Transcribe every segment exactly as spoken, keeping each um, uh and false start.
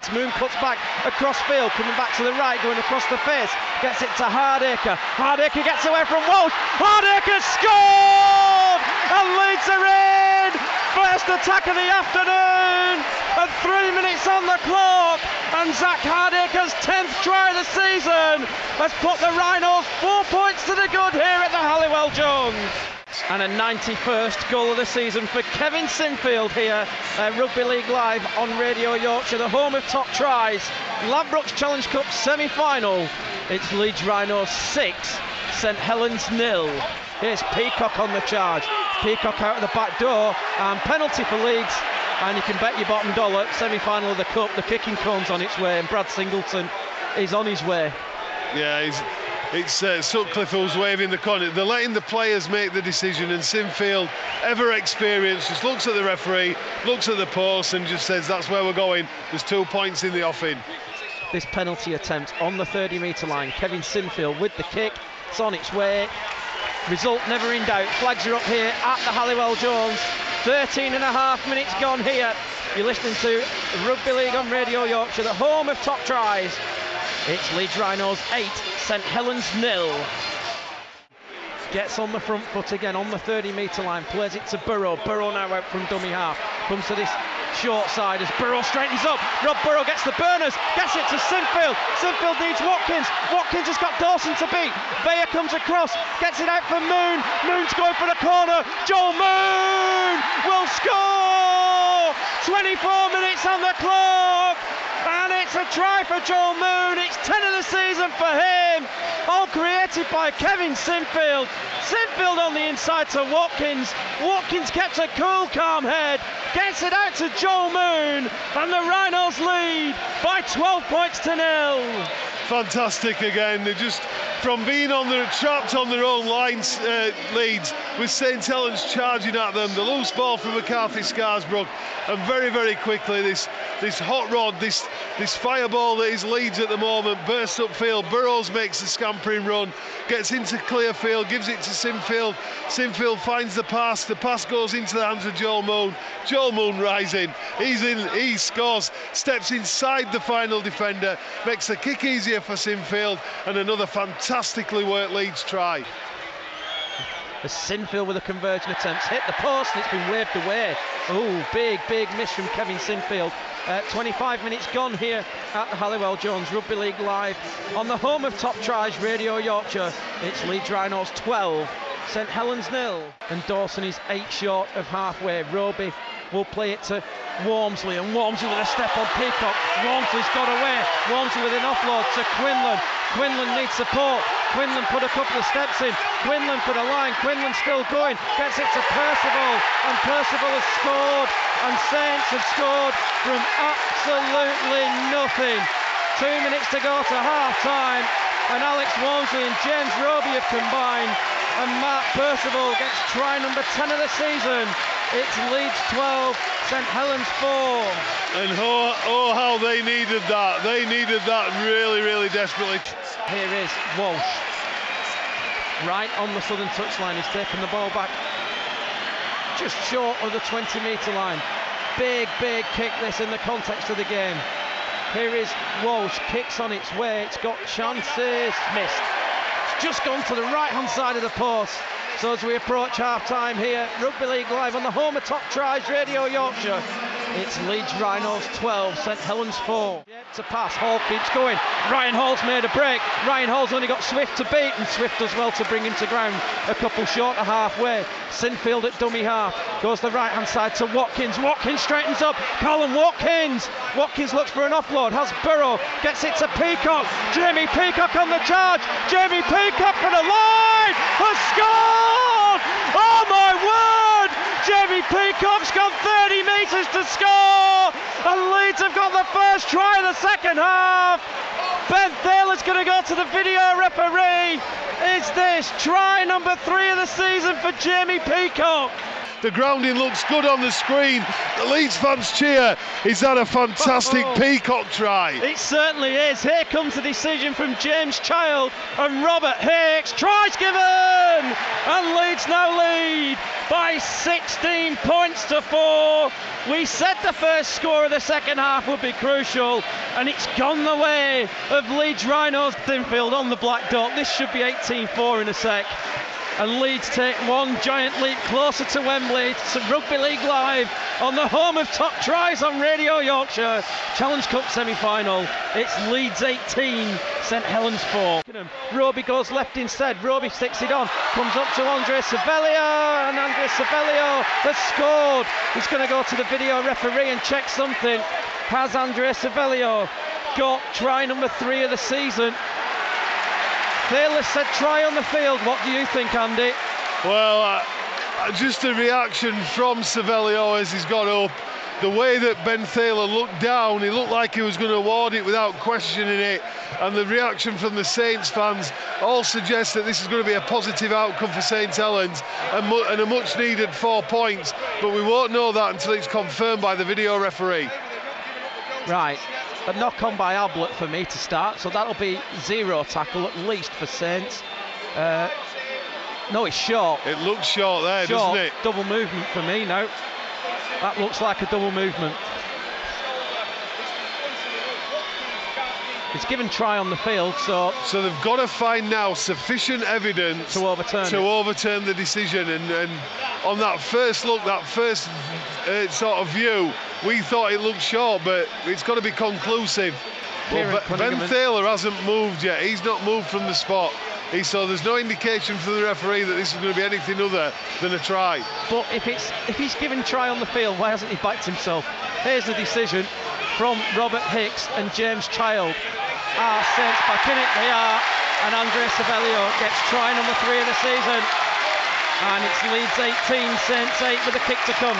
Moon cuts back across field, coming back to the right, going across the face, gets it to Hardacre. Hardacre gets away from Walsh. Hardacre scored! And Leeds are in! First attack of the afternoon, and three minutes on the clock, and Zach Hardacre's tenth try of the season has put the Rhinos four points to the good here at the Halliwell Jones. And a ninety-first goal of the season for Kevin Sinfield here at Rugby League Live on Radio Yorkshire, the home of top tries. Ladbrokes Challenge Cup semi-final. It's Leeds Rhinos six, St Helens nil. Here's Peacock on the charge. Peacock out of the back door, and penalty for Leeds. And you can bet your bottom dollar, semi-final of the cup, the kicking cone's on its way, and Brad Singleton is on his way. Yeah, he's It's uh, Sutcliffe who's waving the corner. They're letting the players make the decision, and Sinfield, ever experienced, just looks at the referee, looks at the post and just says that's where we're going. There's two points in the offing. This penalty attempt on the thirty metre line. Kevin Sinfield with the kick. It's on its way. Result never in doubt. Flags are up here at the Halliwell Jones. thirteen and a half minutes gone here. You're listening to Rugby League on Radio Yorkshire, the home of top tries. It's Leeds Rhinos eight, St Helens nil. Gets on the front foot again on the thirty metre line, plays it to Burrow. Burrow now out from dummy half. Comes to this short side as Burrow straightens up. Rob Burrow gets the burners, gets it to Sinfield. Sinfield needs Watkins. Watkins has got Dawson to beat. Bayer comes across, gets it out for Moon. Moon's going for the corner. Joel Moon will score! twenty-four minutes on the clock. And it's a try for Joel Moon. It's ten of the season for him. All created by Kevin Sinfield. Sinfield on the inside to Watkins. Watkins kept a cool, calm head. Gets it out to Joel Moon. And the Rhinos lead by twelve points to nil. Fantastic again. They're just from being on their trapped on their own lines, uh, leads with St Helens charging at them. The loose ball from McCarthy Scarsbrook, and very very quickly this this hot rod, this this fireball that is Leeds at the moment bursts upfield. Burrows makes the scampering run, gets into clear field, gives it to Sinfield. Sinfield finds the pass. The pass goes into the hands of Joel Moon. Joel Moon rising. He's in. He scores. Steps inside the final defender. Makes the kick easier for Sinfield, and another fantastically worked Leeds try. As Sinfield with the conversion attempts hit the post, and it's been waved away. Oh, big, big miss from Kevin Sinfield. Uh, twenty-five minutes gone here at the Halliwell Jones Rugby League Live on the home of top tries, Radio Yorkshire. It's Leeds Rhinos twelve, St Helens nil. And Dawson is eight short of halfway. Roby will play it to Walmsley, and Walmsley with a step on Peacock. Walmsley's got away. Walmsley with an offload to Quinlan. Quinlan needs support. Quinlan put a couple of steps in. Quinlan put a line. Quinlan still going. Gets it to Percival, and Percival has scored, and Saints have scored from absolutely nothing. Two minutes to go to half time, and Alex Walmsley and James Roby have combined, and Mark Percival gets try number ten of the season. It's Leeds twelve, St Helens four. And oh, oh, how they needed that. They needed that really, really desperately. Here is Walsh. Right on the southern touchline. He's taken the ball back just short of the twenty metre line. Big, big kick this in the context of the game. Here is Walsh. Kicks on its way. It's got chances. Missed. It's just gone to the right-hand side of the post. So as we approach half-time here, Rugby League Live on the home of top tries, Radio Yorkshire, it's Leeds Rhinos twelve, St Helens four. Yeah, to pass, Hall keeps going. Ryan Hall's made a break. Ryan Hall's only got Swift to beat, and Swift does well to bring him to ground a couple short of halfway. Sinfield at dummy half, goes the right-hand side to Watkins. Watkins straightens up. Colin Watkins. Watkins looks for an offload, has Burrow, gets it to Peacock. Jamie Peacock on the charge. Jamie Peacock for the line, has scored! Oh my word! Jamie Peacock's got thirty metres to score, and Leeds have got the first try of the second half. Ben Thaler's going to go to the video referee. Is this try number three of the season for Jamie Peacock? The grounding looks good on the screen. The Leeds fans cheer. Is that a fantastic Oh. peacock try? It certainly is. Here comes the decision from James Child and Robert Hicks. Tries given! And Leeds now lead by sixteen points to four. We said the first score of the second half would be crucial, and it's gone the way of Leeds Rhinos. Sinfield on the black dot. This should be eighteen four in a sec. And Leeds take one giant leap closer to Wembley, to Rugby League Live on the home of top tries on Radio Yorkshire. Challenge Cup semi-final. It's Leeds eighteen, St Helens four. Roby goes left instead. Roby sticks it on. Comes up to Andre Cervello, and Andre Cervello has scored. He's going to go to the video referee and check something. Has Andre Cervello got try number three of the season? Taylor said try on the field. What do you think, Andy? Well, uh, just a reaction from Cervello as he's got up. The way that Ben Thaler looked down, he looked like he was going to award it without questioning it. And the reaction from the Saints fans all suggests that this is going to be a positive outcome for St Helens and, mu- and a much needed four points. But we won't know that until it's confirmed by the video referee. Right. A knock on by Ablett for me to start, so that'll be zero tackle at least for Saints. Uh, no, it's short. It looks short there, Short, doesn't it? double movement for me now. That looks like a double movement. It's given try on the field, so So they've got to find now sufficient evidence to overturn to it. overturn the decision. And, and on that first look, that first uh, sort of view, we thought it looked short, but it's got to be conclusive. Kieran Well, Ben Cunningham. Thaler hasn't moved yet. He's not moved from the spot. He, so there's no indication from the referee that this is going to be anything other than a try. But if it's if he's given try on the field, why hasn't he backed himself? Here's the decision from Robert Hicks and James Child. Are Saints back in it? They are. And Andre Cervello gets try number three of the season. And it's Leeds eighteen, Saints eight with a kick to come.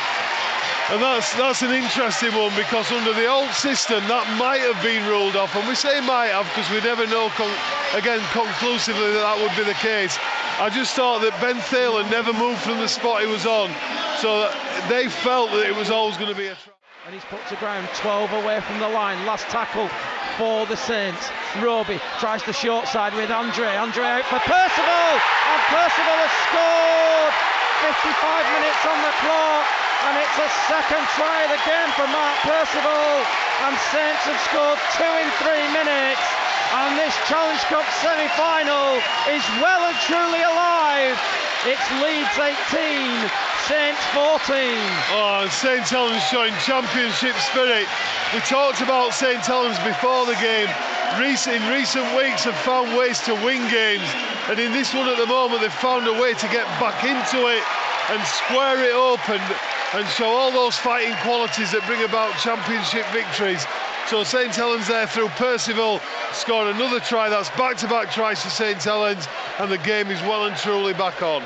And that's that's an interesting one, because under the old system that might have been ruled off, and we say might have because we never know con- again conclusively that that would be the case. I just thought that Ben Thaler never moved from the spot he was on, so that they felt that it was always going to be a try. And he's put to ground, twelve away from the line. Last tackle for the Saints. Roby tries the short side with Andre. Andre out for Percival, and Percival has scored. fifty-five minutes on the clock, and it's a second try of the game for Mark Percival. And Saints have scored two in three minutes. And this Challenge Cup semi-final is well and truly alive. It's Leeds eighteen, Saints fourteen. Oh, and St Helens showing championship spirit. We talked about St Helens before the game. Recent, in recent weeks have found ways to win games, and in this one at the moment they've found a way to get back into it and square it open and show all those fighting qualities that bring about championship victories. So St Helens there through Percival scored another try. That's back-to-back tries for St Helens, and the game is well and truly back on.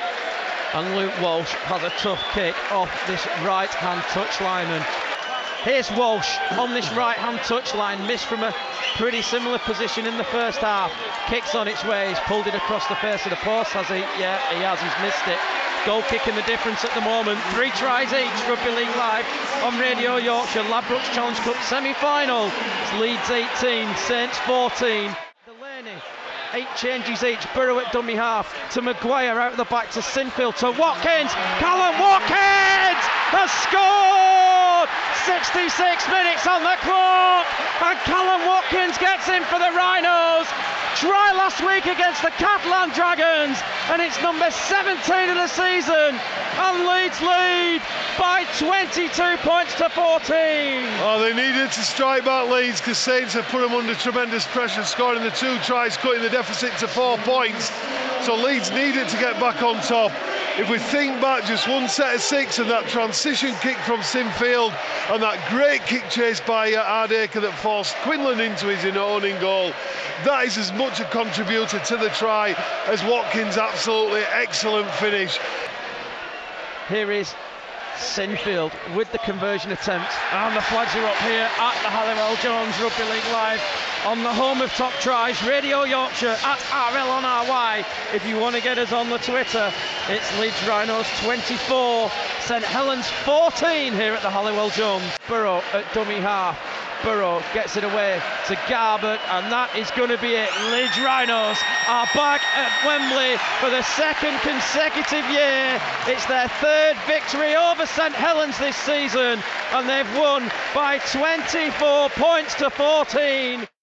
And Luke Walsh has a tough kick off this right-hand touchline. And here's Walsh on this right-hand touchline, missed from a pretty similar position in the first half. Kicks on its way, he's pulled it across the face of the post, has he? Yeah, he has, he's missed it. Goal kicking the difference at the moment. Three tries each, Rugby League Live on Radio Yorkshire. Ladbrokes Challenge Cup semi-final. It's Leeds eighteen, Saints fourteen. Delaney, eight changes each. Burrow at dummy half to Maguire, out of the back to Sinfield to Watkins. Callum Watkins has scored! sixty-six minutes on the clock, and Callum Watkins gets in for the Rhinos. Try last week against the Catalan Dragons, and it's number seventeen of the season, and Leeds lead by twenty-two points to fourteen. Oh, they needed to strike back Leeds because Saints have put them under tremendous pressure, scoring the two tries, cutting the deficit to four points. So Leeds needed to get back on top. If we think back, just one set of six and that transition kick from Sinfield and that great kick chase by uh, Ardacre that forced Quinlan into his own in goal, that is as much a contributor to the try as Watkins' absolutely excellent finish. Here is Sinfield with the conversion attempt, and the flags are up here at the Halliwell Jones Rugby League Live on the home of top tries, Radio Yorkshire at R L on R Y. If you want to get us on the Twitter, it's Leeds Rhinos twenty-four, St Helens fourteen here at the Halliwell Jones. Burrow at dummy half. Burrow gets it away to Garbett, and that is going to be it. Leeds Rhinos are back at Wembley for the second consecutive year. It's their third victory over St Helens this season, and they've won by twenty-four points to fourteen.